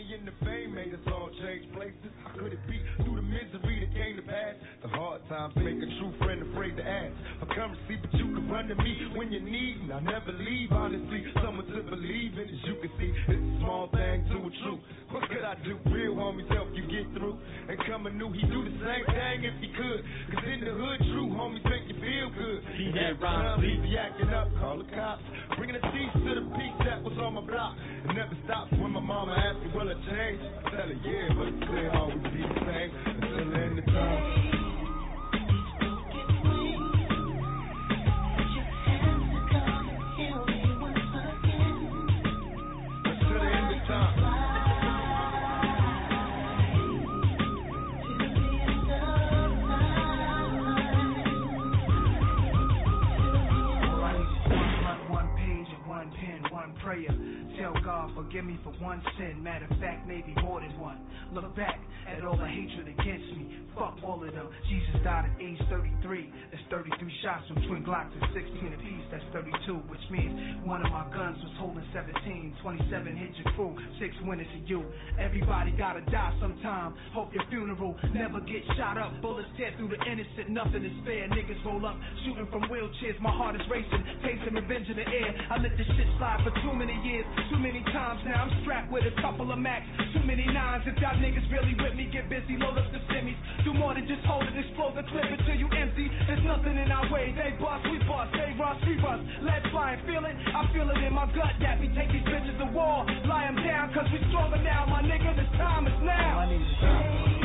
and the fame made us all change places. How could it be through the misery that came to pass? The hard times make a true friend afraid to ask for currency, but you can run to me when you need, and I never leave. Honestly, someone to believe in. As you can see, it's a small thing to a truth. What could I do? Real homies help you get through. And coming new, he do the same thing if he could. Cause in the hood, true homies make you feel good. He had rhymes, he be acting up, call the cops. Bringing the peace to the peace that was on my block. It never stops when my mama asks me, will it change? I tell her, yeah, but it's clear always be the same. Until the end of time. Prayer. Tell God, forgive me for one sin. Matter of fact, maybe more than one. Look back at all the hatred against me. Fuck all of them. Jesus died at age 33. That's 33 shots from twin Glocks at 16 apiece. That's 32, which means one of my guns was holding 17. 27 hit your crew, 6 went into you. Everybody gotta die sometime. Hope your funeral never get shot up. Bullets tear through the innocent, nothing is fair. Niggas roll up, shooting from wheelchairs. My heart is racing, tasting revenge in the air. I let this shit slide for too many years, too many times now. I'm strapped with a couple of Macs, too many nines. If y'all niggas really with me, get busy, load up the semis. Do more than just hold it, explode the clip until you empty. There's nothing in our way. They bust, we bust. They rush, we rust. Let's fly and feel it. I feel it in my gut. That we take these bitches to war. Lie them down, cause we stronger now. My nigga, the time is now. I need to stop.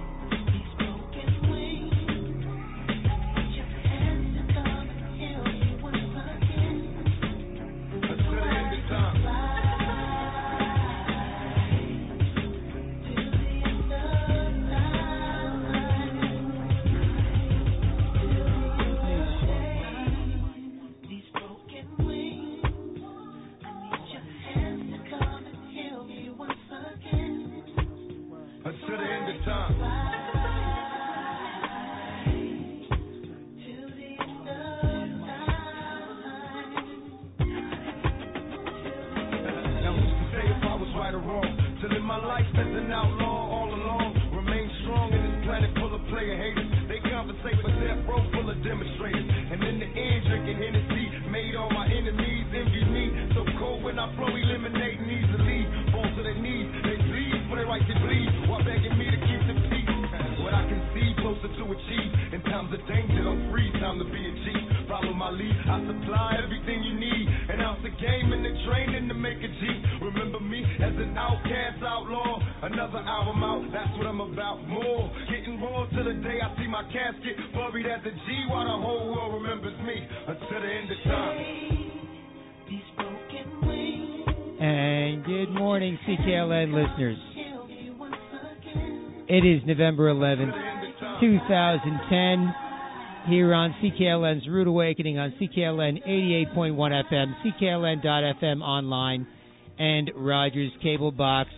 It is November 11th, 2010, here on CKLN's Rude Awakening on CKLN 88.1 FM, CKLN.FM online, and Rogers Cable Box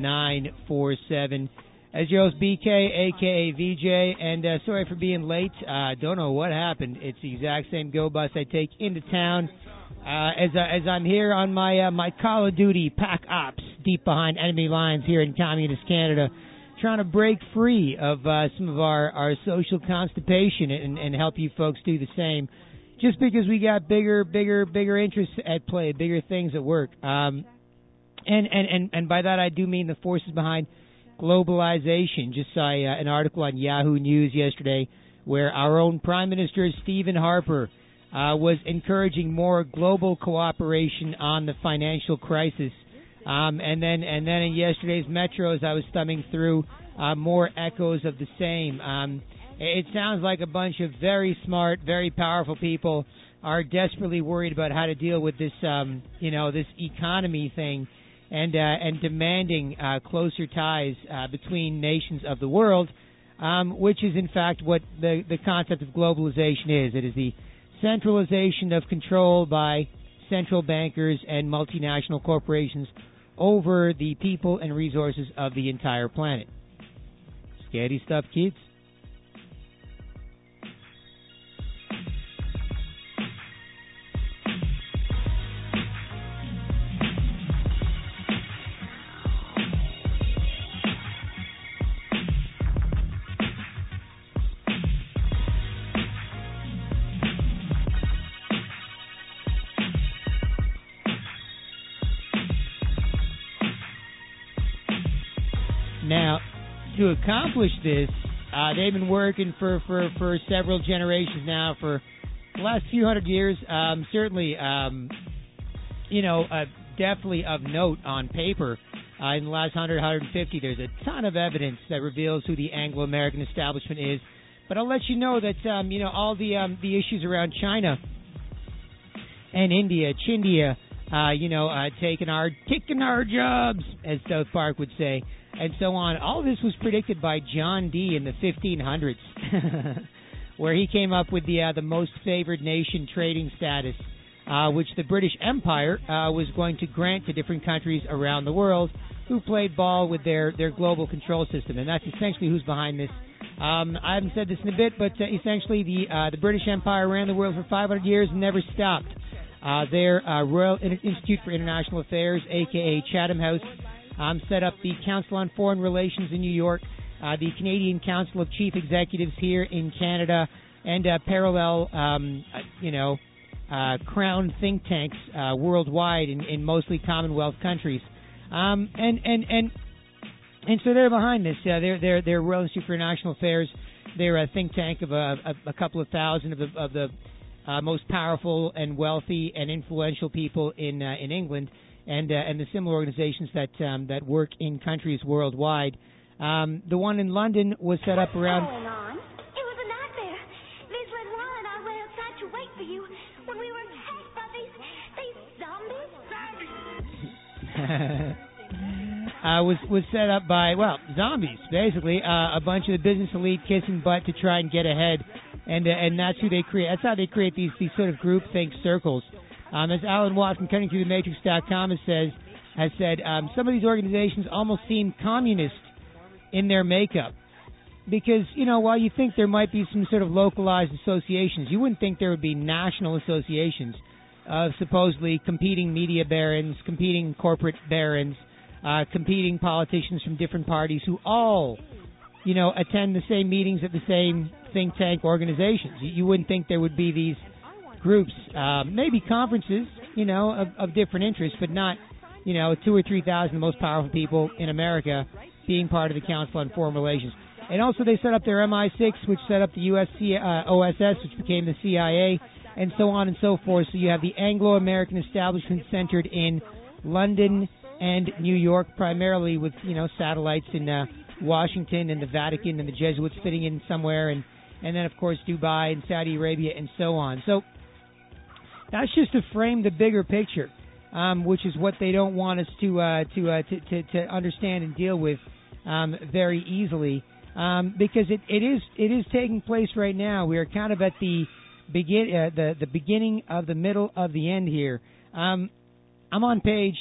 947. As your host, BK, a.k.a. VJ, and sorry for being late. Don't know what happened. It's the exact same go bus I take into town as I'm here on my Call of Duty Pac Ops deep behind enemy lines here in Communist Canada, trying to break free of some of our social constipation and help you folks do the same. Just because we got bigger interests at play, bigger things at work. And by that I do mean the forces behind globalization. Just saw an article on Yahoo News yesterday where our own Prime Minister Stephen Harper was encouraging more global cooperation on the financial crisis. And then in yesterday's Metro, as I was thumbing through, more echoes of the same. It sounds like a bunch of very smart, very powerful people are desperately worried about how to deal with this, this economy thing, and demanding closer ties between nations of the world, which is in fact what the concept of globalization is. It is the centralization of control by central bankers and multinational corporations over the people and resources of the entire planet. Scary stuff, kids. Now, to accomplish this, they've been working for several generations now, for the last few hundred years. Certainly, definitely of note on paper. In the last 100, 150, there's a ton of evidence that reveals who the Anglo-American establishment is. But I'll let you know that all the issues around China and India, Chindia, kicking our jobs, as South Park would say, and so on. All this was predicted by John Dee in the 1500s, where he came up with the most favored nation trading status, which the British Empire was going to grant to different countries around the world who played ball with their global control system, and that's essentially who's behind this. I haven't said this in a bit, but essentially the British Empire ran the world for 500 years and never stopped. Their Royal Institute for International Affairs, a.k.a. Chatham House, set up the Council on Foreign Relations in New York, the Canadian Council of Chief Executives here in Canada, and parallel, crown think tanks worldwide in mostly Commonwealth countries. And so they're behind this. They're Royal Institute for International Affairs. They're a think tank of a couple of thousand of the most powerful and wealthy and influential people in England, and the similar organizations that work in countries worldwide. The one in London was set up around. What's going on? It was a nightmare. Liz Lenoir and I went outside to wait for you when we were attacked by these zombies. Was set up by, zombies, basically. A bunch of the business elite kissing butt to try and get ahead, and that's who they create. That's how they create these sort of groupthink circles. As Alan Watt from CuttingThroughTheMatrix.com has said, some of these organizations almost seem communist in their makeup, because while you think there might be some sort of localized associations, you wouldn't think there would be national associations of supposedly competing media barons, competing corporate barons. Competing politicians from different parties who all, attend the same meetings at the same think tank organizations. You wouldn't think there would be these groups, maybe conferences, of different interests, but not, 2,000 or 3,000 the most powerful people in America being part of the Council on Foreign Relations. And also they set up their MI6, which set up the US OSS, which became the CIA, and so on and so forth. So you have the Anglo-American establishment centered in London and New York, primarily, with satellites in Washington and the Vatican and the Jesuits fitting in somewhere, and then of course Dubai and Saudi Arabia and so on. So that's just to frame the bigger picture, which is what they don't want us to understand and deal with very easily, because it is taking place right now. We are kind of at the beginning of the middle of the end here. I'm on page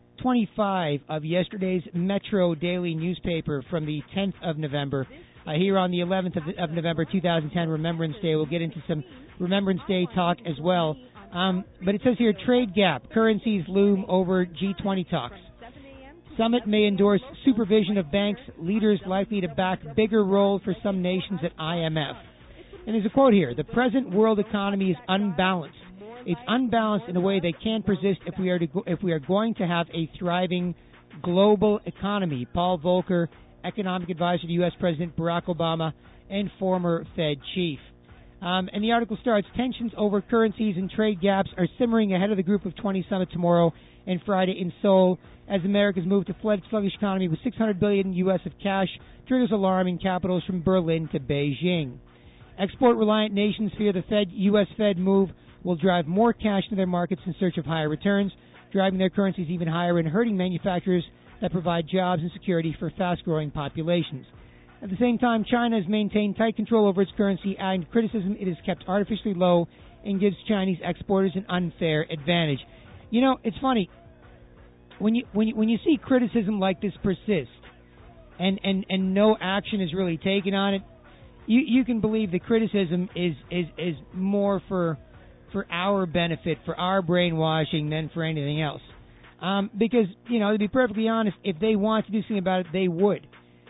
25 of yesterday's Metro Daily newspaper from the 10th of November. Here on the 11th of November 2010, Remembrance Day. We'll get into some Remembrance Day talk as well. But it says here, trade gap. Currencies loom over G20 talks. Summit may endorse supervision of banks. Leaders likely to back bigger role for some nations at IMF. And there's a quote here. The present world economy is unbalanced. It's unbalanced in a way that can persist if we are going to have a thriving global economy. Paul Volcker, economic advisor to U.S. President Barack Obama and former Fed chief. And the article starts, tensions over currencies and trade gaps are simmering ahead of the Group of 20 summit tomorrow and Friday in Seoul as America's move to flood sluggish economy with $600 billion U.S. of cash triggers alarm in capitals from Berlin to Beijing. Export-reliant nations fear the U.S. Fed move will drive more cash into their markets in search of higher returns, driving their currencies even higher and hurting manufacturers that provide jobs and security for fast-growing populations. At the same time, China has maintained tight control over its currency, and criticism it has kept artificially low and gives Chinese exporters an unfair advantage. It's funny when you see criticism like this persist, and no action is really taken on it. You can believe the criticism is more for our benefit, for our brainwashing, than for anything else. Because, to be perfectly honest, if they want to do something about it, they would.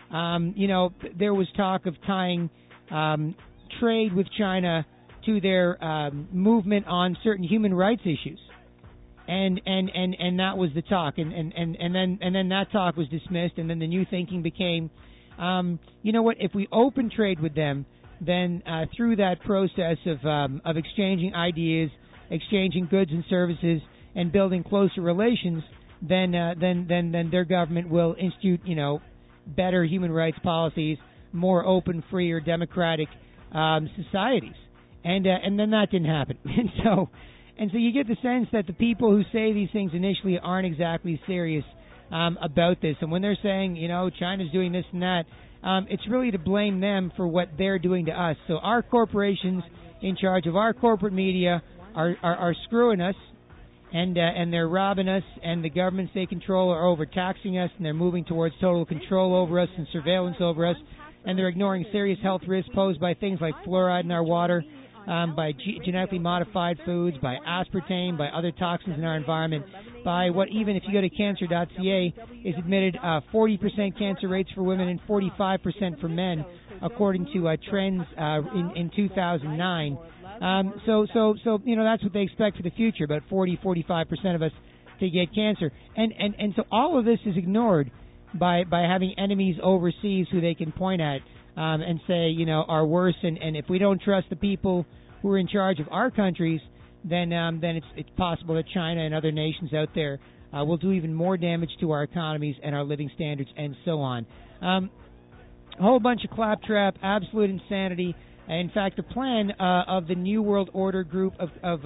There was talk of tying trade with China to their movement on certain human rights issues. and that was the talk, and then that talk was dismissed, and then the new thinking became, you know what? If we open trade with them, then through that process of exchanging ideas, exchanging goods and services, and building closer relations, then their government will institute, you know, better human rights policies, more open, freer, democratic societies, and then that didn't happen, and so you get the sense that the people who say these things initially aren't exactly serious about this, and when they're saying, you know, China's doing this and that, it's really to blame them for what they're doing to us. So our corporations in charge of our corporate media are screwing us, and they're robbing us, and the governments they control are overtaxing us, and they're moving towards total control over us and surveillance over us, and they're ignoring serious health risks posed by things like fluoride in our water, by genetically modified foods, by aspartame, by other toxins in our environment, by what, even if you go to cancer.ca, is admitted 40% cancer rates for women and 45% for men, according to trends in 2009. So you know, that's what they expect for the future, about 45% of us to get cancer. And so all of this is ignored by having enemies overseas who they can point at and say, you know, are worse. And if we don't trust the people who are in charge of our countries, then it's possible that China and other nations out there will do even more damage to our economies and our living standards and so on. A whole bunch of claptrap, absolute insanity. In fact, the plan of the New World Order group of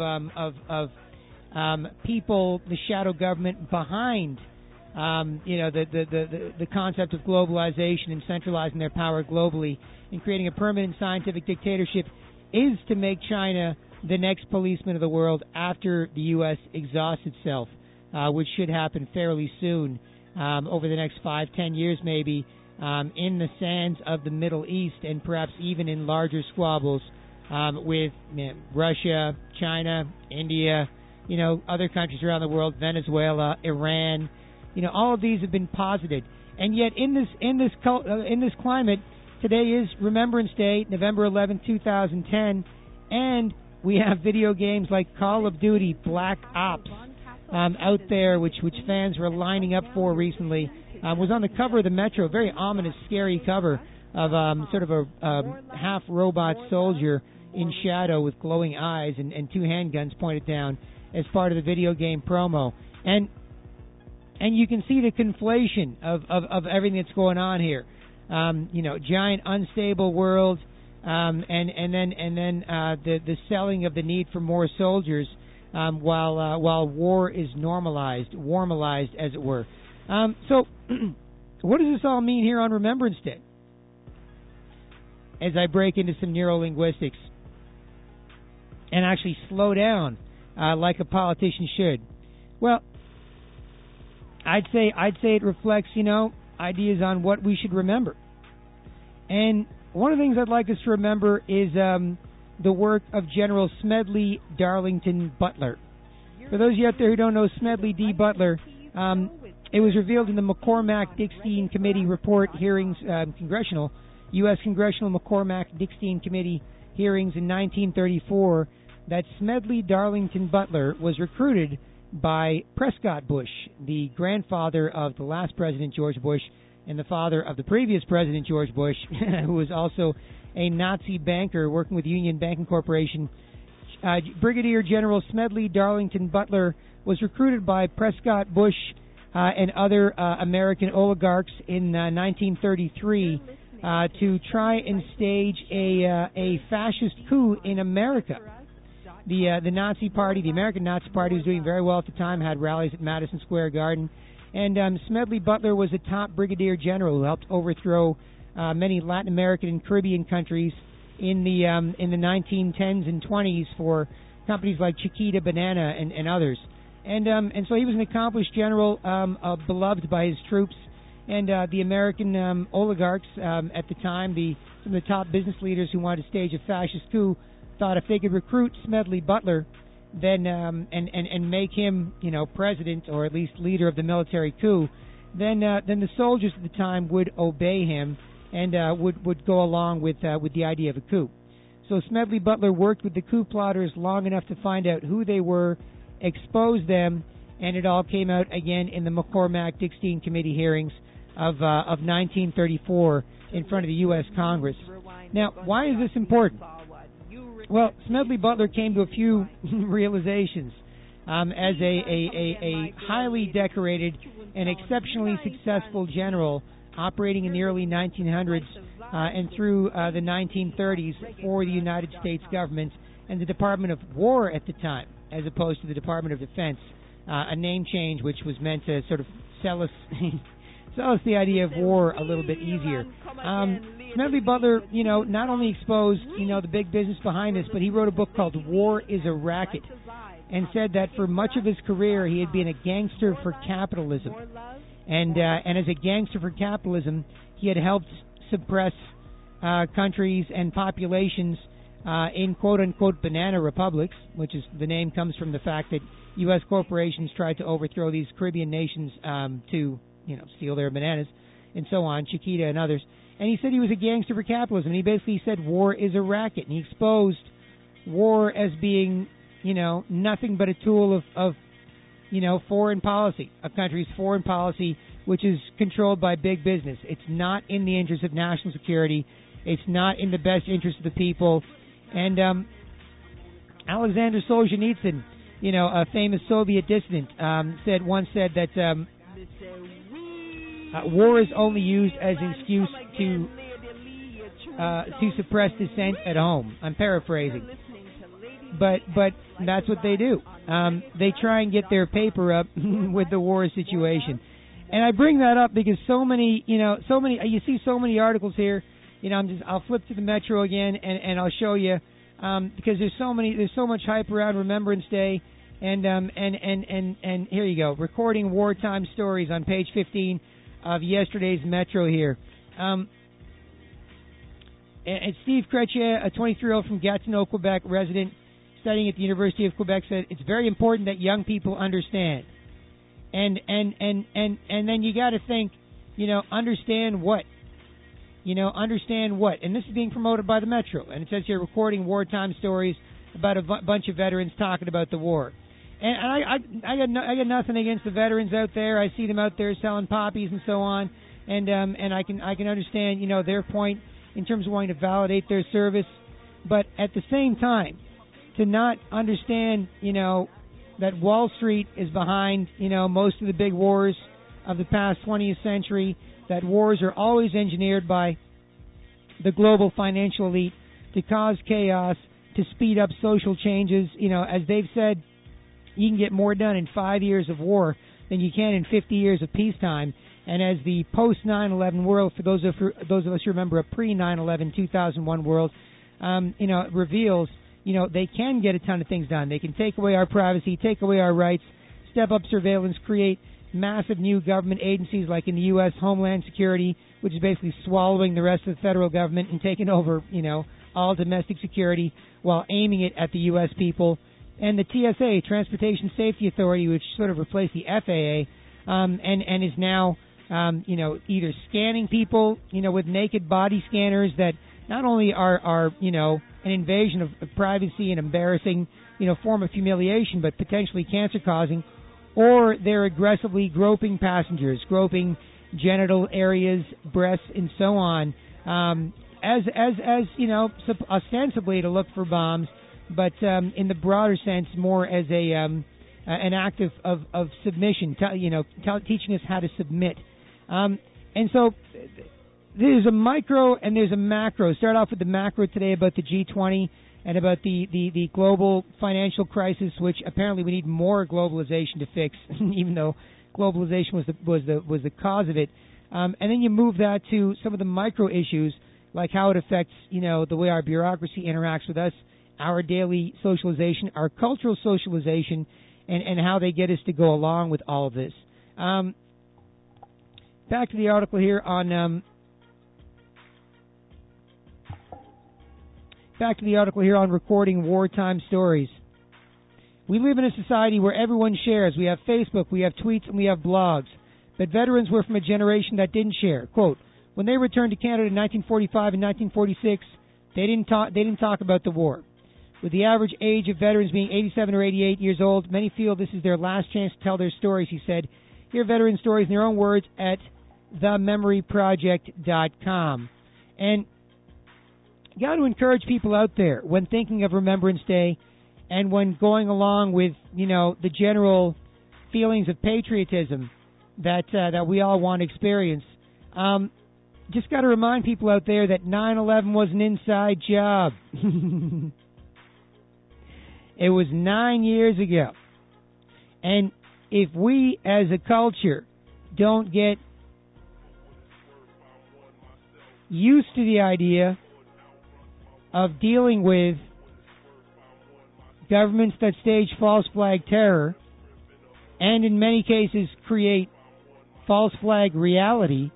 people, the shadow government behind, you know, the concept of globalization and centralizing their power globally and creating a permanent scientific dictatorship, is to make China the next policeman of the world after the U.S. exhausts itself, which should happen fairly soon, over the next 5-10 years maybe, in the sands of the Middle East, and perhaps even in larger squabbles with Russia, China, India, you know, other countries around the world, Venezuela, Iran. You know, all of these have been posited, and yet in this climate, today is Remembrance Day, November 11, 2010, and we have video games like Call of Duty Black Ops out there, which fans were lining up for recently. Was on the cover of the Metro, very ominous, scary cover of sort of a half-robot soldier in shadow with glowing eyes and two handguns pointed down as part of the video game promo. And you can see the conflation of everything that's going on here. You know, giant unstable world, and then the selling of the need for more soldiers, while war is warmalized as it were. So, what does this all mean here on Remembrance Day? As I break into some neurolinguistics and actually slow down like a politician should. Well, I'd say it reflects, you know, ideas on what we should remember. And one of the things I'd like us to remember is the work of General Smedley Darlington Butler. For those of you out there who don't know Smedley D. Butler, it was revealed in the McCormack-Dickstein Committee report hearings, U.S. Congressional McCormack-Dickstein Committee hearings in 1934, that Smedley Darlington Butler was recruited by Prescott Bush, the grandfather of the last president, George Bush, and the father of the previous president, George Bush, who was also a Nazi banker working with Union Banking Corporation. Brigadier General Smedley Darlington Butler was recruited by Prescott Bush and other American oligarchs in 1933 to try and stage a fascist coup in America. The Nazi Party, the American Nazi Party, was doing very well at the time, had rallies at Madison Square Garden. And Smedley Butler was a top brigadier general who helped overthrow many Latin American and Caribbean countries in the 1910s and 20s for companies like Chiquita Banana and others. And so he was an accomplished general, beloved by his troops. And the American oligarchs at the time, some of the top business leaders who wanted to stage a fascist coup, thought if they could recruit Smedley Butler, then and make him, you know, president or at least leader of the military coup, then the soldiers at the time would obey him and would go along with the idea of a coup. So Smedley Butler worked with the coup plotters long enough to find out who they were exposed them, and it all came out again in the McCormack-Dickstein Committee hearings of 1934 in front of the U.S. Congress. Now, why is this important? Well, Smedley Butler came to a few realizations as a highly decorated and exceptionally successful general operating in the early 1900s and through the 1930s for the United States government and the Department of War at the time, as opposed to the Department of Defense, a name change which was meant to sort of sell us the idea of war a little bit easier. Smedley Butler, not only exposed, the big business behind this, but he wrote a book called War is a Racket, and said that for much of his career he had been a gangster for capitalism. And as a gangster for capitalism, he had helped suppress countries and populations in quote-unquote banana republics, which is the name comes from the fact that U.S. corporations tried to overthrow these Caribbean nations to steal their bananas and so on, Chiquita and others. And he said he was a gangster for capitalism. And he basically said war is a racket. And he exposed war as being, nothing but a tool of foreign policy, a country's foreign policy, which is controlled by big business. It's not in the interest of national security. It's not in the best interest of the people. And Alexander Solzhenitsyn, a famous Soviet dissident, once said that war is only used as an excuse to suppress dissent at home. I'm paraphrasing, but that's what they do. They try and get their paper up with the war situation, and I bring that up because you see so many articles here. I'll flip to the Metro again and I'll show you because there's so much hype around Remembrance Day, and here you go, recording wartime stories on page 15 of yesterday's Metro here. And Steve Chrétien, a 23-year-old from Gatineau, Quebec resident studying at the University of Quebec, said it's very important that young people understand. And then you got to think, understand what? Understand what? And this is being promoted by the Metro. And it says here, recording wartime stories about a bunch of veterans talking about the war. And I got nothing against the veterans out there. I see them out there selling poppies and so on, and I can understand their point in terms of wanting to validate their service, but at the same time, to not understand that Wall Street is behind most of the big wars of the past 20th century, that wars are always engineered by the global financial elite to cause chaos, to speed up social changes. As they've said, you can get more done in 5 years of war than you can in 50 years of peacetime. And as the post-9/11 world, for those of us who remember a pre-9/11 2001 world, reveals, they can get a ton of things done. They can take away our privacy, take away our rights, step up surveillance, create massive new government agencies like in the U.S. Homeland Security, which is basically swallowing the rest of the federal government and taking over, all domestic security while aiming it at the U.S. people. And the TSA, Transportation Safety Authority, which sort of replaced the FAA, and is now, either scanning people, with naked body scanners that not only are an invasion of privacy and embarrassing, form of humiliation, but potentially cancer-causing, or they're aggressively groping passengers, groping genital areas, breasts, and so on, as ostensibly to look for bombs, but in the broader sense, more as an act of submission, teaching us how to submit. And so there's a micro and there's a macro. Start off with the macro today about the G20 and about the global financial crisis, which apparently we need more globalization to fix, even though globalization was the cause of it. And then you move that to some of the micro issues, like how it affects the way our bureaucracy interacts with us, our daily socialization, our cultural socialization, and how they get us to go along with all of this. Back to the article here on recording wartime stories. We live in a society where everyone shares. We have Facebook, we have tweets, and we have blogs. But veterans were from a generation that didn't share. Quote, when they returned to Canada in 1945 and 1946, they didn't talk about the war. With the average age of veterans being 87 or 88 years old, many feel this is their last chance to tell their stories, he said. Hear veteran stories in their own words at thememoryproject.com. And got to encourage people out there when thinking of Remembrance Day and when going along with, the general feelings of patriotism that we all want to experience. Just got to remind people out there that 9/11 was an inside job. It was 9 years ago. And if we as a culture don't get used to the idea of dealing with governments that stage false flag terror and in many cases create false flag reality,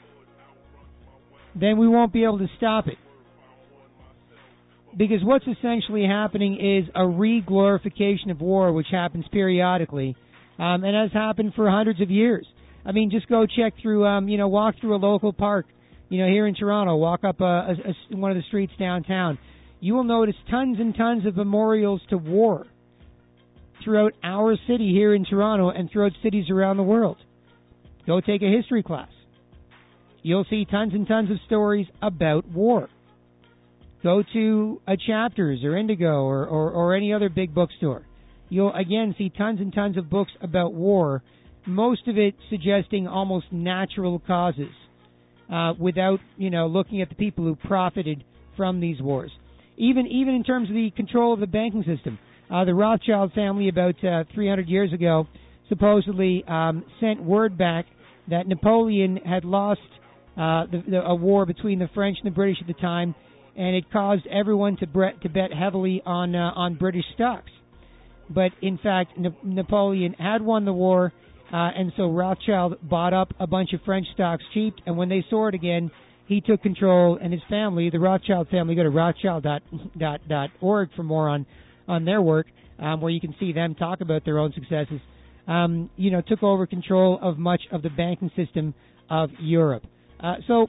then we won't be able to stop it. Because what's essentially happening is a re-glorification of war, which happens periodically, and has happened for hundreds of years. I mean, just go check through, walk through a local park, here in Toronto, walk up one of the streets downtown. You will notice tons and tons of memorials to war throughout our city here in Toronto and throughout cities around the world. Go take a history class. You'll see tons and tons of stories about war. Go to a Chapters or Indigo or any other big bookstore. You'll again see tons and tons of books about war, most of it suggesting almost natural causes, without looking at the people who profited from these wars. Even in terms of the control of the banking system, the Rothschild family about 300 years ago supposedly sent word back that Napoleon had lost a war between the French and the British at the time, and it caused everyone to bet heavily on British stocks. But in fact, Napoleon had won the war, and so Rothschild bought up a bunch of French stocks cheap, and when they soared again, he took control, and his family, the Rothschild family, go to rothschild.org for more on their work, where you can see them talk about their own successes, took over control of much of the banking system of Europe. So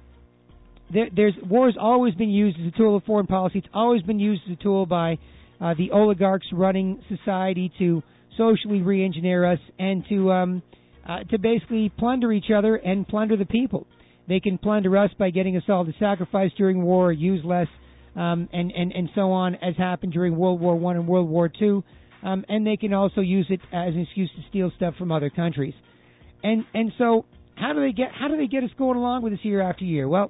war's always been used as a tool of foreign policy. It's always been used as a tool by the oligarchs running society to socially re-engineer us and to basically plunder each other and plunder the people. They can plunder us by getting us all to sacrifice during war, use less, and so on, as happened during World War I and World War II. And they can also use it as an excuse to steal stuff from other countries. And so how do they get us going along with this year after year? Well,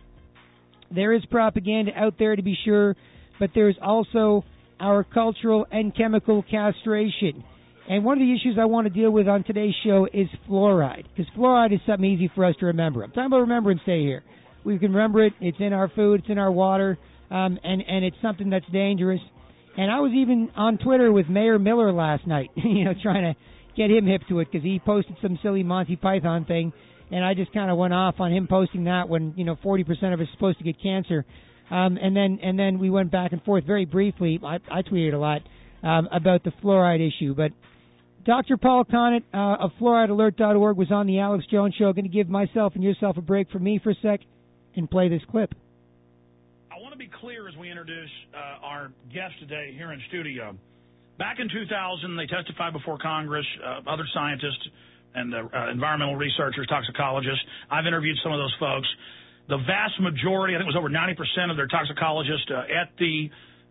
there is propaganda out there, to be sure, but there's also our cultural and chemical castration. And one of the issues I want to deal with on today's show is fluoride, because fluoride is something easy for us to remember. I'm talking about Remembrance Day here. We can remember it. It's in our food. It's in our water, and it's something that's dangerous. And I was even on Twitter with Mayor Miller last night, trying to get him hip to it, because he posted some silly Monty Python thing, and I just kind of went off on him posting that when 40% of us are supposed to get cancer, and then we went back and forth very briefly. I tweeted a lot about the fluoride issue, but Dr. Paul Conant of FluorideAlert.org was on the Alex Jones Show. Going to give myself and yourself a break from me for a sec and play this clip. I want to be clear as we introduce our guest today here in studio. Back in 2000, they testified before Congress, other scientists and environmental researchers, toxicologists. I've interviewed some of those folks. The vast majority, I think it was over 90% of their toxicologists at the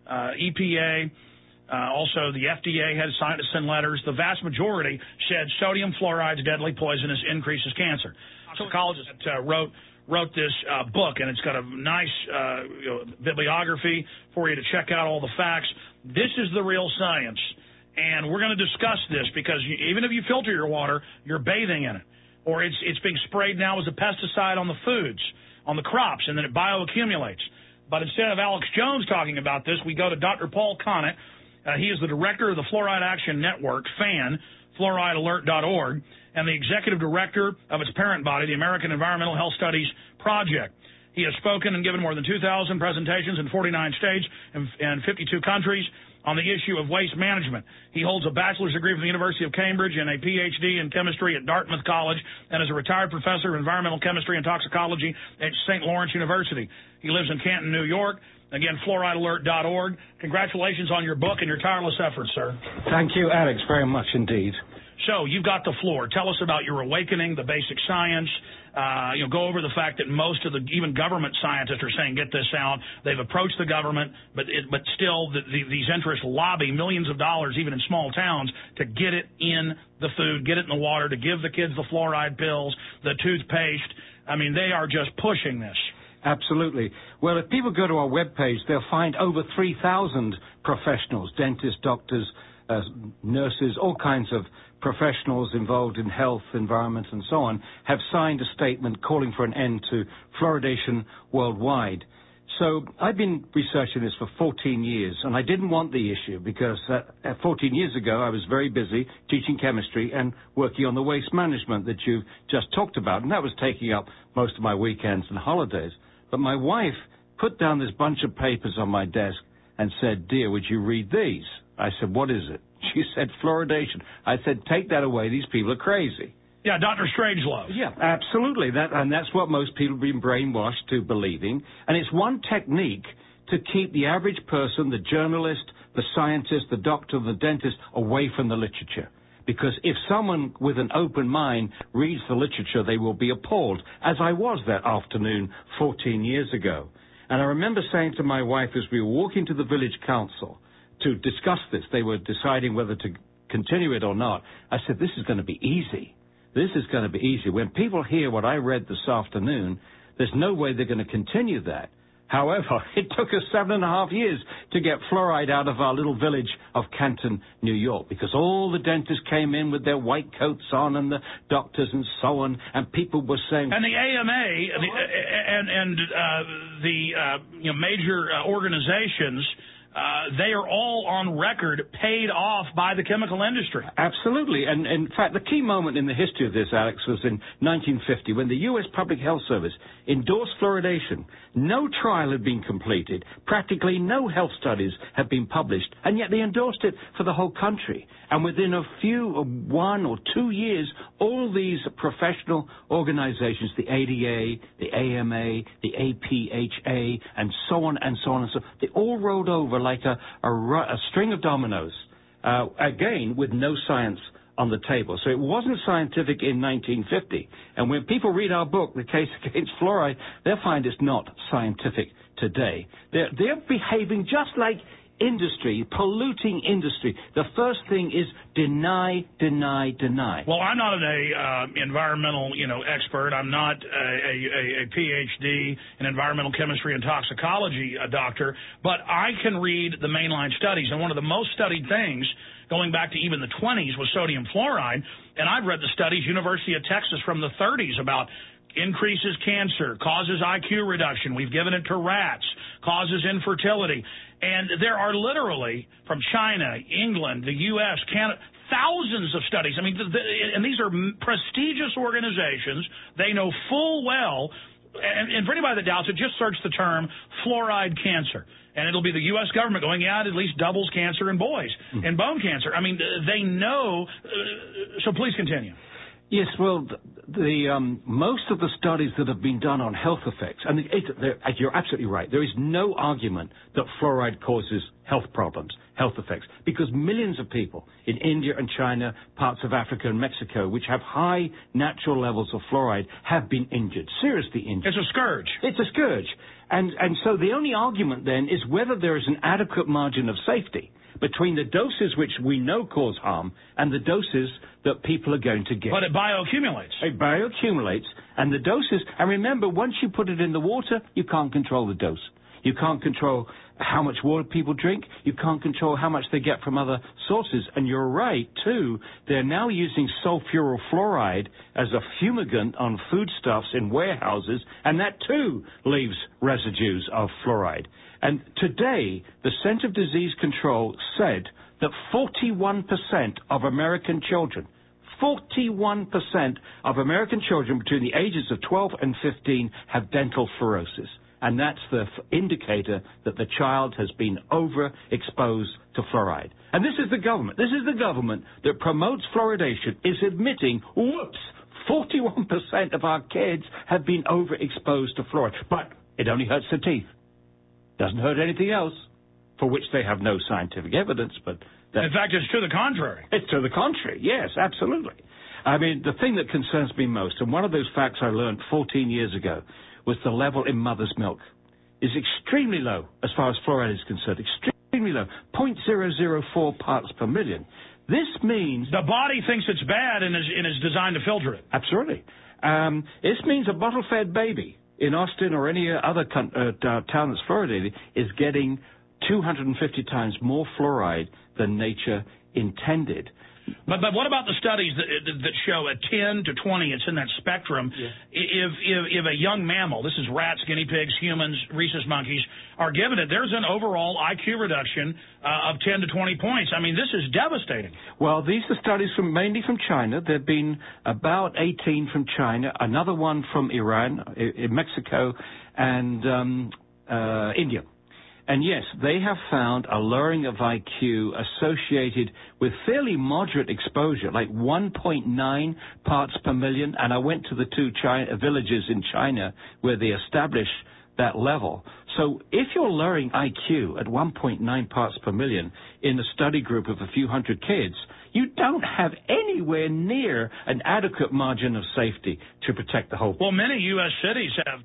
EPA, also the FDA had to send letters. The vast majority said sodium fluoride is deadly poisonous, increases cancer. Toxicologists wrote this book, and it's got a nice bibliography for you to check out all the facts. This is the real science, and we're going to discuss this because even if you filter your water, you're bathing in it, or it's being sprayed now as a pesticide on the foods, on the crops, and then it bioaccumulates. But instead of Alex Jones talking about this, we go to Dr. Paul Conant. He is the director of the Fluoride Action Network, FAN, FluorideAlert.org, and the executive director of its parent body, the American Environmental Health Studies Project. He has spoken and given more than 2,000 presentations in 49 states and 52 countries. on the issue of waste management. He holds a bachelor's degree from the University of Cambridge and a PhD in chemistry at Dartmouth College and is a retired professor of environmental chemistry and toxicology at St. Lawrence University. He lives in Canton, New York. Again, fluoridealert.org. Congratulations on your book and your tireless efforts, sir. Thank you, Alex, very much indeed. So you've got the floor. Tell us about your awakening, the basic science. Go over the fact that most of the even government scientists are saying, get this out. They've approached the government, but still these interests lobby millions of dollars, even in small towns, to get it in the food, get it in the water, to give the kids the fluoride pills, the toothpaste. I mean, they are just pushing this. Absolutely. Well, if people go to our webpage, they'll find over 3,000 professionals, dentists, doctors, nurses, all kinds of professionals involved in health, environment, and so on, have signed a statement calling for an end to fluoridation worldwide. So I've been researching this for 14 years, and I didn't want the issue because 14 years ago I was very busy teaching chemistry and working on the waste management that you just talked about, and that was taking up most of my weekends and holidays. But my wife put down this bunch of papers on my desk and said, "Dear, would you read these?" I said, "What is it?" She said, "Fluoridation." I said, "Take that away. These people are crazy." Yeah, Dr. Strangelove. Yeah, absolutely. That's what most people have been brainwashed to believing. And it's one technique to keep the average person, the journalist, the scientist, the doctor, the dentist, away from the literature. Because if someone with an open mind reads the literature, they will be appalled, as I was that afternoon 14 years ago. And I remember saying to my wife as we were walking to the village council to discuss this, they were deciding whether to continue it or not, I said, this is going to be easy. This is going to be easy. When people hear what I read this afternoon, there's no way they're going to continue that. However, it took us 7.5 years to get fluoride out of our little village of Canton, New York, because all the dentists came in with their white coats on and the doctors and so on, and people were saying... And the AMA the major organizations... they are all on record paid off by the chemical industry. Absolutely. And in fact, the key moment in the history of this, Alex, was in 1950 when the U.S. Public Health Service endorsed fluoridation. No trial had been completed. Practically no health studies had been published. And yet they endorsed it for the whole country. And within 1 or 2 years, all these professional organizations, the ADA, the AMA, the APHA, and so on and so on and so on, they all rolled over like a string of dominoes, again, with no science on the table. So it wasn't scientific in 1950. And when people read our book, The Case Against Fluoride, they'll find it's not scientific today. They're behaving just like industry, polluting industry. The first thing is deny, deny, deny. Well, I'm not an environmental, expert. I'm not a PhD in environmental chemistry and toxicology doctor, but I can read the mainline studies. And one of the most studied things, going back to even the 20s, was sodium fluoride. And I've read the studies, University of Texas from the 30s, about increases cancer, causes IQ reduction. We've given it to rats, causes infertility. And there are literally, from China, England, the U.S., Canada, thousands of studies. I mean, and these are prestigious organizations. They know full well, and for anybody that doubts it, just search the term fluoride cancer. And it'll be the U.S. government going, yeah, it at least doubles cancer in boys and bone cancer. I mean, they know. So please continue. Yes, well, most of the studies that have been done on health effects, and you're absolutely right, there is no argument that fluoride causes health problems, health effects, because millions of people in India and China, parts of Africa and Mexico, which have high natural levels of fluoride, have been injured, seriously injured. It's a scourge. It's a scourge. And so the only argument then is whether there is an adequate margin of safety between the doses which we know cause harm and the doses that people are going to get. But it bioaccumulates. It bioaccumulates, and the doses, and remember, once you put it in the water, you can't control the dose. You can't control how much water people drink. You can't control how much they get from other sources. And you're right, too, they're now using sulfuryl fluoride as a fumigant on foodstuffs in warehouses, and that, too, leaves residues of fluoride. And today, the Center of Disease Control said that 41% of American children, 41% of American children between the ages of 12 and 15 have dental fluorosis. and that's the indicator that the child has been overexposed to fluoride. And this is the government. This is the government that promotes fluoridation is admitting, whoops, 41% of our kids have been overexposed to fluoride. But it only hurts the teeth. Doesn't hurt anything else, for which they have no scientific evidence. But in fact, it's to the contrary. It's to the contrary, yes, absolutely. I mean, the thing that concerns me most, and one of those facts I learned 14 years ago, was the level in mother's milk is extremely low as far as fluoride is concerned. Extremely low, 0.004 parts per million. This means... The body thinks it's bad and is designed to filter it. Absolutely. This means a bottle-fed baby in Austin or any other town that's fluoridated is getting 250 times more fluoride than nature intended. But what about the studies that show at 10 to 20, it's in that spectrum. Yeah. If a young mammal, this is rats, guinea pigs, humans, rhesus monkeys, are given it, there's an overall IQ reduction of 10 to 20 points. I mean, this is devastating. Well, these are studies mainly from China. There have been about 18 from China, another one from Iran, Mexico, and India. And yes, they have found a lowering of IQ associated with fairly moderate exposure, like 1.9 parts per million. And I went to the two villages in China where they established that level. So if you're lowering IQ at 1.9 parts per million in a study group of a few hundred kids, you don't have anywhere near an adequate margin of safety to protect the whole. Well, many U.S. cities have.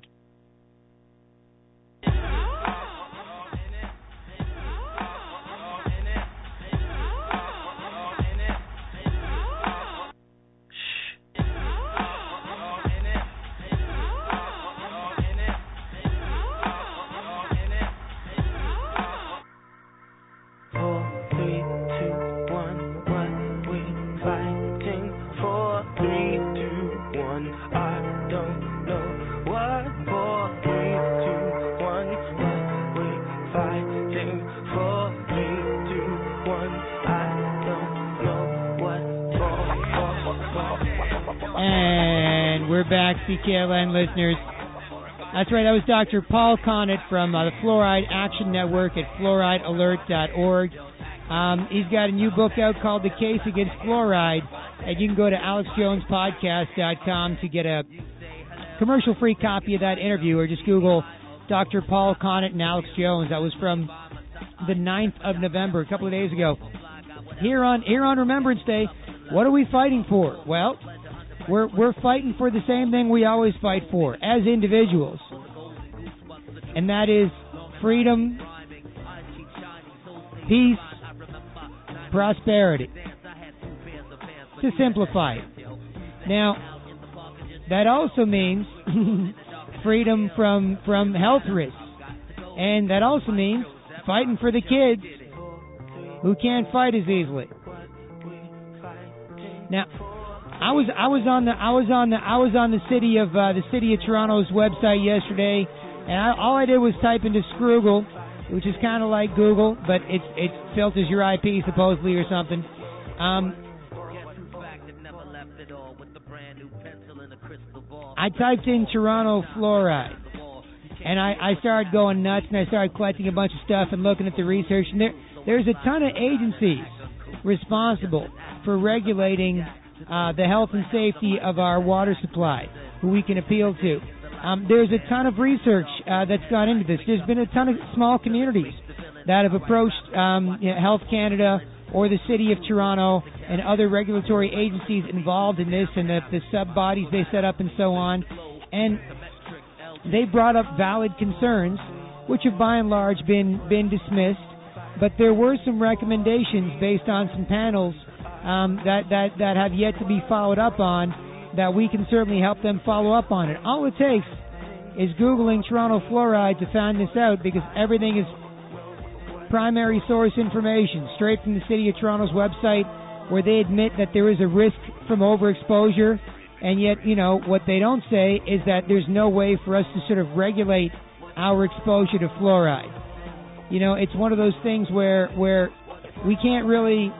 We're back, CKLN listeners. That's right, that was Dr. Paul Connett from the Fluoride Action Network at fluoridealert.org. He's got a new book out called The Case Against Fluoride, and you can go to alexjonespodcast.com to get a commercial-free copy of that interview, or just Google Dr. Paul Connett and Alex Jones. That was from the 9th of November, a couple of days ago. Here on Remembrance Day, what are we fighting for? Well, we're fighting for the same thing we always fight for as individuals, and that is freedom, peace, prosperity. To simplify it. Now, that also means freedom from health risks, and that also means fighting for the kids who can't fight as easily. Now, I was on the city of Toronto's website yesterday, and all I did was type into Scroogle, which is kind of like Google, but it filters your IP supposedly or something. I typed in Toronto fluoride, and I started going nuts, and I started collecting a bunch of stuff and looking at the research, and there's a ton of agencies responsible for regulating the health and safety of our water supply, who we can appeal to. There's a ton of research that's gone into this. There's been a ton of small communities that have approached Health Canada or the City of Toronto and other regulatory agencies involved in this, and the sub-bodies they set up and so on. And they brought up valid concerns, which have by and large been dismissed. But there were some recommendations based on some panels that have yet to be followed up on, that we can certainly help them follow up on it. All it takes is Googling Toronto fluoride to find this out, because everything is primary source information straight from the City of Toronto's website, where they admit that there is a risk from overexposure, and yet, what they don't say is that there's no way for us to sort of regulate our exposure to fluoride. It's one of those things where we can't really...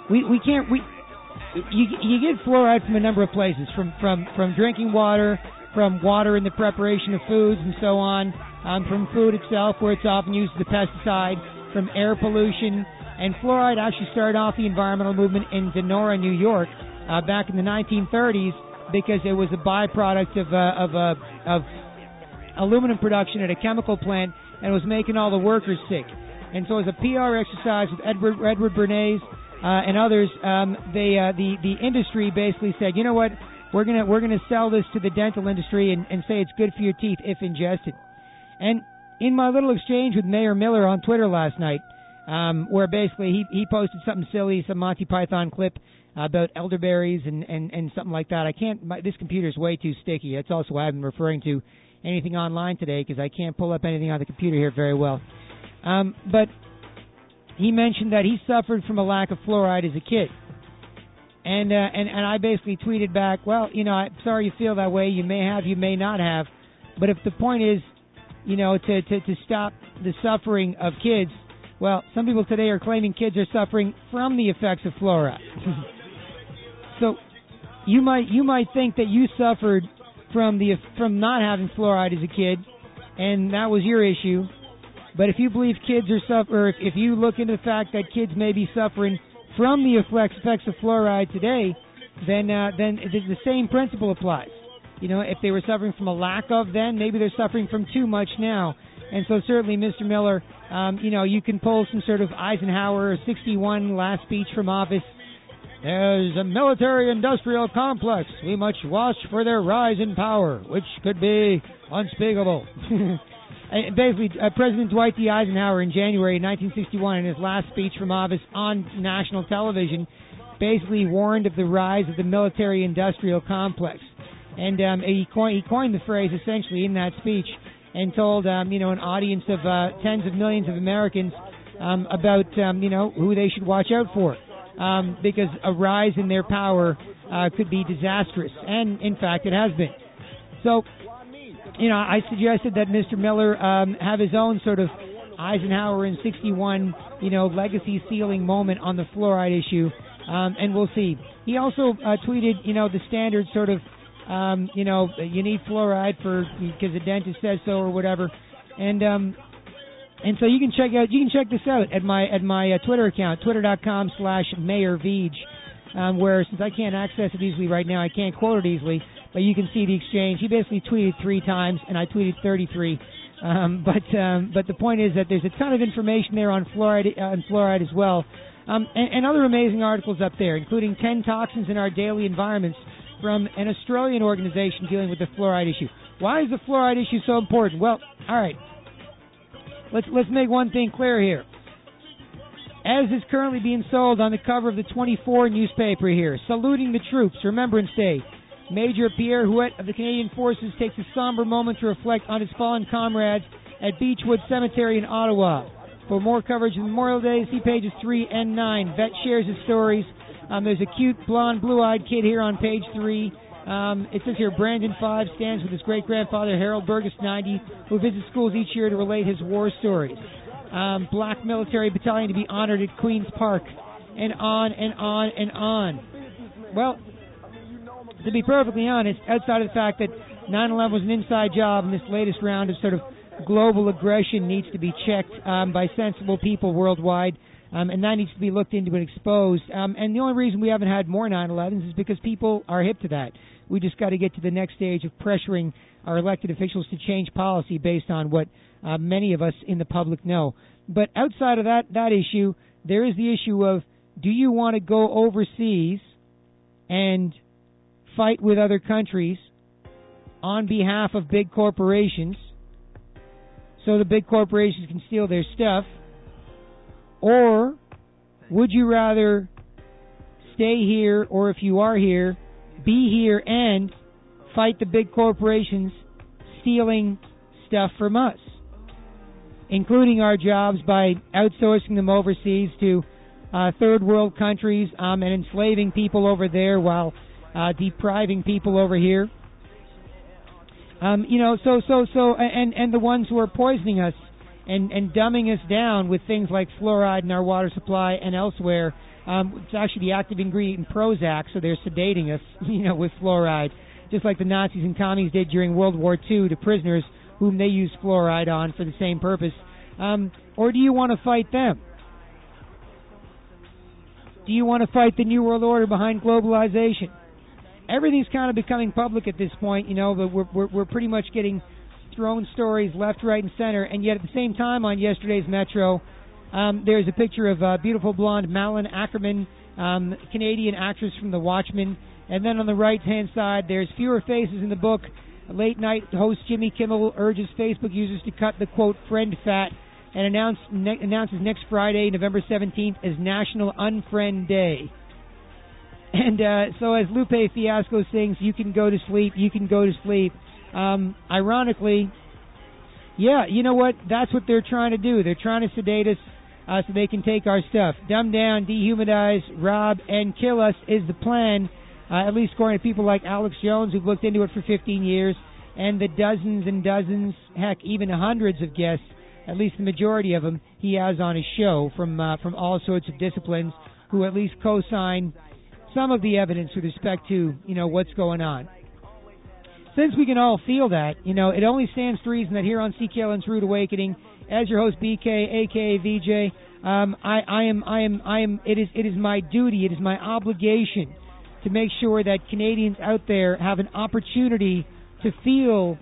You get fluoride from a number of places, from drinking water, from water in the preparation of foods and so on, from food itself where it's often used as a pesticide, from air pollution. And fluoride actually started off the environmental movement in Donora, New York, back in the 1930s because it was a byproduct of aluminum production at a chemical plant and was making all the workers sick. And so as a PR exercise with Edward Bernays and others, the industry basically said, you know what, we're gonna sell this to the dental industry and say it's good for your teeth if ingested. And in my little exchange with Mayor Miller on Twitter last night, where basically he posted something silly, some Monty Python clip about elderberries and something like that. This computer's way too sticky. That's also why I've been referring to anything online today, because I can't pull up anything on the computer here very well. But he mentioned that he suffered from a lack of fluoride as a kid. And I basically tweeted back, well, you know, I'm sorry you feel that way. You may have, you may not have. But if the point is, you know, to stop the suffering of kids, well, some people today are claiming kids are suffering from the effects of fluoride. So you might think that you suffered from not having fluoride as a kid, and that was your issue. But if you believe kids are if you look into the fact that kids may be suffering from the effects of fluoride today, then the same principle applies. You know, if they were suffering from a lack of then, maybe they're suffering from too much now. And so certainly, Mr. Miller, you know, you can pull some sort of Eisenhower 61 last speech from office. There's a military-industrial complex. We must watch for their rise in power, which could be unspeakable. Basically, President Dwight D. Eisenhower in January 1961, in his last speech from office on national television, basically warned of the rise of the military-industrial complex. And he coined the phrase essentially in that speech and told, you know, an audience of tens of millions of Americans about, you know, who they should watch out for. Because a rise in their power could be disastrous. And, in fact, it has been. So, you know, I suggested that Mr. Miller have his own sort of Eisenhower in 61, you know, legacy sealing moment on the fluoride issue, and we'll see. He also tweeted, you know, the standard sort of, you know, you need fluoride because the dentist says so or whatever, and so you can check this out at my Twitter account, twitter.com/MayorVeej, where since I can't access it easily right now, I can't quote it easily. But you can see the exchange. He basically tweeted 3 times, and I tweeted 33. But the point is that there's a ton of information there on fluoride as well, and other amazing articles up there, including 10 toxins in our daily environments from an Australian organization dealing with the fluoride issue. Why is the fluoride issue so important? Well, all right. Let's make one thing clear here. As is currently being sold on the cover of the 24 newspaper here, saluting the troops, Remembrance Day. Major Pierre Huet of the Canadian Forces takes a somber moment to reflect on his fallen comrades at Beechwood Cemetery in Ottawa. For more coverage of Memorial Day, see pages 3 and 9. Vet shares his stories. There's a cute, blonde, blue-eyed kid here on page 3. It says here, Brandon 5 stands with his great-grandfather, Harold Burgess 90, who visits schools each year to relate his war stories. Black military battalion to be honored at Queen's Park. And on and on and on. Well, to be perfectly honest, outside of the fact that 9/11 was an inside job and this latest round of sort of global aggression needs to be checked by sensible people worldwide, and that needs to be looked into and exposed. And the only reason we haven't had more 9/11s is because people are hip to that. We just got to get to the next stage of pressuring our elected officials to change policy based on what many of us in the public know. But outside of that issue, there is the issue of, do you want to go overseas and fight with other countries on behalf of big corporations so the big corporations can steal their stuff? Or would you rather stay here, or if you are here, be here and fight the big corporations stealing stuff from us, including our jobs by outsourcing them overseas to third world countries and enslaving people over there while depriving people over here. You know, and the ones who are poisoning us and dumbing us down with things like fluoride in our water supply and elsewhere. It's actually the active ingredient in Prozac, so they're sedating us, you know, with fluoride. just like the Nazis and commies did during World War II to prisoners whom they used fluoride on for the same purpose? Or do you want to fight them? Do you want to fight the New World Order behind globalization? Everything's kind of becoming public at this point, but we're pretty much getting thrown stories left, right, and center. And yet at the same time on yesterday's Metro, there's a picture of beautiful blonde Malin Ackerman, Canadian actress from The Watchmen. And then on the right-hand side, there's fewer faces in the book. Late night host Jimmy Kimmel urges Facebook users to cut the, quote, friend fat, and announces next Friday, November 17th, as National Unfriend Day. And so as Lupe Fiasco sings, you can go to sleep, you can go to sleep. Ironically, yeah, you know what? That's what they're trying to do. They're trying to sedate us so they can take our stuff. Dumb down, dehumanize, rob, and kill us is the plan. At least according to people like Alex Jones, who've looked into it for 15 years, and the dozens and dozens, heck, even hundreds of guests, at least the majority of them, he has on his show from all sorts of disciplines, who at least co-sign some of the evidence with respect to, what's going on. Since we can all feel that, it only stands to reason that here on CKLN's Rude Awakening, as your host BK, aka VJ, it is my duty, it is my obligation to make sure that Canadians out there have an opportunity to feel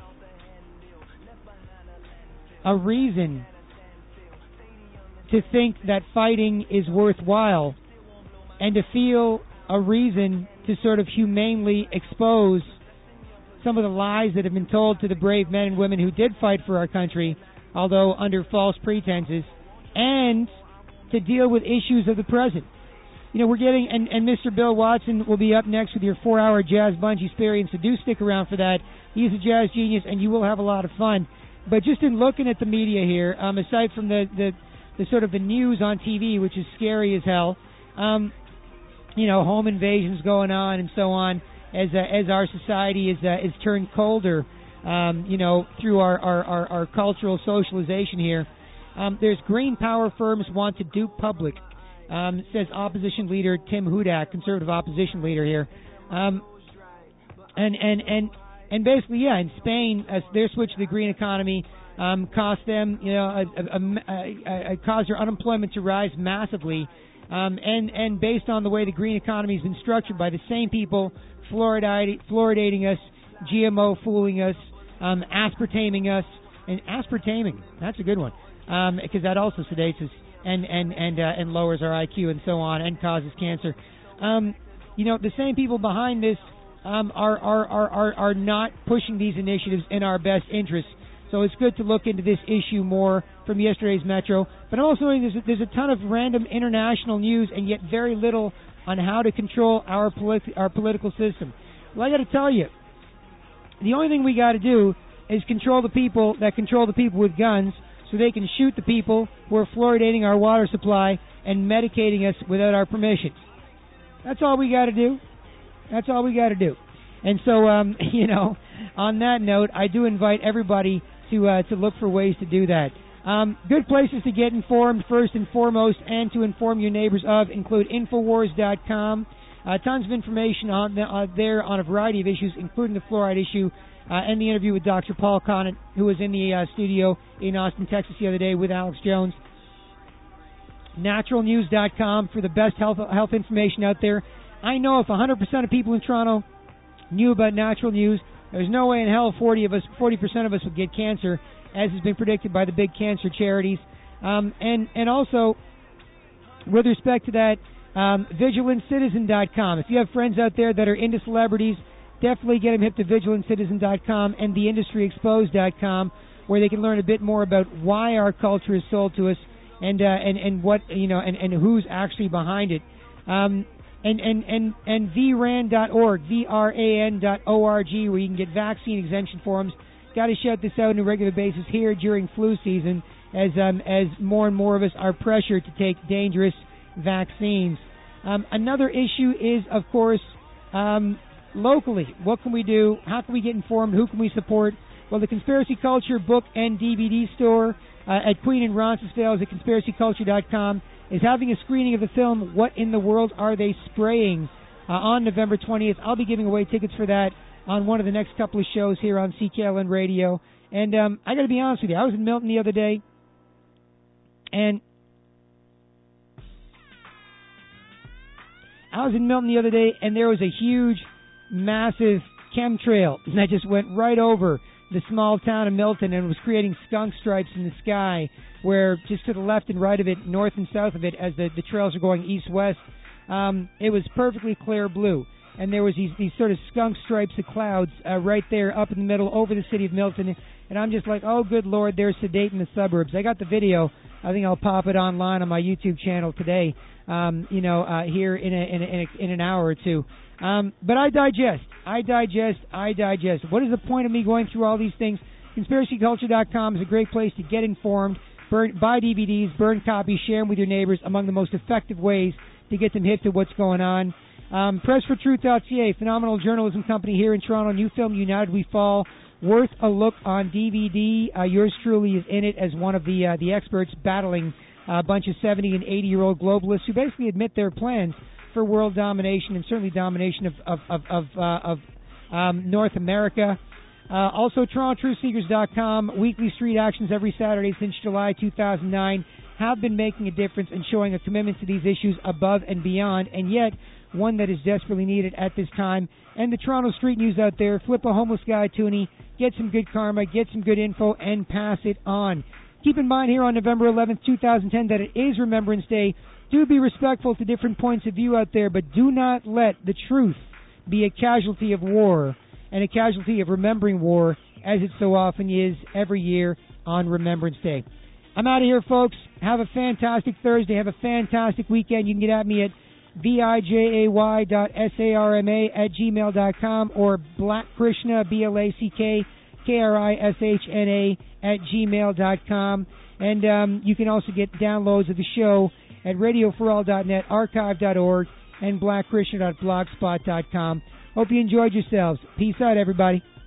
a reason to think that fighting is worthwhile, and to feel a reason to sort of humanely expose some of the lies that have been told to the brave men and women who did fight for our country, although under false pretenses, and to deal with issues of the present. We're getting, and Mr. Bill Watson will be up next with your 4-hour Jazz Bunch experience, so do stick around for that. He's a jazz genius, and you will have a lot of fun. But just in looking at the media here, aside from the sort of the news on TV, which is scary as hell, home invasions going on and so on, as our society is turned colder, through our cultural socialization here. There's green power firms want to dupe public, says opposition leader Tim Hudak, conservative opposition leader here. And basically, yeah, in Spain, their switch to the green economy cost them, caused their unemployment to rise massively. And based on the way the green economy has been structured by the same people fluoridating us, GMO fooling us, aspartaming us, and aspartaming, that's a good one, because that also sedates us and lowers our IQ and so on, and causes cancer. The same people behind this are not pushing these initiatives in our best interests. So it's good to look into this issue more from yesterday's Metro. But I'm also knowing there's a ton of random international news, and yet very little on how to control our political system. Well, I got to tell you, the only thing we got to do is control the people that control the people with guns, so they can shoot the people who are fluoridating our water supply and medicating us without our permission. That's all we got to do. That's all we got to do. And so, on that note, I do invite everybody to look for ways to do that. Good places to get informed, first and foremost, and to inform your neighbors of include Infowars.com. Tons of information on there on a variety of issues, including the fluoride issue, and the interview with Dr. Paul Conant, who was in the studio in Austin, Texas the other day with Alex Jones. Naturalnews.com for the best health information out there. I know if 100% of people in Toronto knew about Natural News, there's no way in hell 40% of us would get cancer, as has been predicted by the big cancer charities. And also, with respect to that, VigilantCitizen.com. If you have friends out there that are into celebrities, definitely get them hip to VigilantCitizen.com and TheIndustryExposed.com, where they can learn a bit more about why our culture is sold to us and what and who's actually behind it. And VRAN.org, VRAN.org, where you can get vaccine exemption forms. Got to shout this out on a regular basis here during flu season, as more and more of us are pressured to take dangerous vaccines. Another issue is, of course, locally. What can we do? How can we get informed? Who can we support? Well, the Conspiracy Culture book and DVD store at Queen and Roncesvalles at conspiracyculture.com is having a screening of the film What in the World Are They Spraying on November 20th. I'll be giving away tickets for that on one of the next couple of shows here on CKLN Radio. And I got to be honest with you, I was in Milton the other day, and there was a huge, massive chemtrail that just went right over the small town of Milton and was creating skunk stripes in the sky, where just to the left and right of it, north and south of it, as the trails are going east-west, it was perfectly clear blue. And there was these sort of skunk stripes of clouds right there up in the middle over the city of Milton. And I'm just like, oh, good Lord, there's sedate in the suburbs. I got the video. I think I'll pop it online on my YouTube channel today, here in an hour or two. But I digest. What is the point of me going through all these things? ConspiracyCulture.com is a great place to get informed, buy DVDs, burn copies, share them with your neighbors, among the most effective ways to get them hip to what's going on. PressForTruth.ca, phenomenal journalism company here in Toronto. New film, United We Fall, worth a look on DVD. Yours truly is in it as one of the experts battling a bunch of 70 and 80-year-old globalists who basically admit their plans for world domination and certainly domination of North America. Also, TorontoTruthSeekers.com, weekly street actions every Saturday since July 2009 have been making a difference and showing a commitment to these issues above and beyond, and yet one that is desperately needed at this time. And the Toronto Street News out there, flip a homeless guy a toonie, get some good karma, get some good info, and pass it on. Keep in mind here on November 11th, 2010, that it is Remembrance Day. Do be respectful to different points of view out there, but do not let the truth be a casualty of war and a casualty of remembering war, as it so often is every year on Remembrance Day. I'm out of here, folks. Have a fantastic Thursday. Have a fantastic weekend. You can get at me at vijay.sarma@gmail.com or blackkrishna, BlackKrishna @gmail.com. And you can also get downloads of the show at radioforall.net, archive.org, and blackkrishna.blogspot.com. Hope you enjoyed yourselves. Peace out, everybody.